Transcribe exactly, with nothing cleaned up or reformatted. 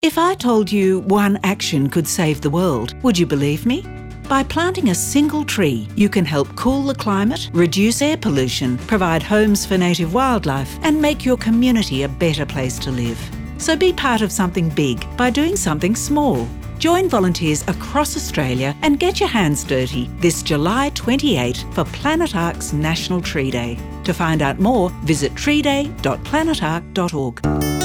If I told you one action could save the world, would you believe me? By planting a single tree, you can help cool the climate, reduce air pollution, provide homes for native wildlife, and make your community a better place to live. So be part of something big by doing something small. Join volunteers across Australia and get your hands dirty this July twenty-eighth for Planet Ark's National Tree Day. To find out more, visit tree day dot planet ark dot org.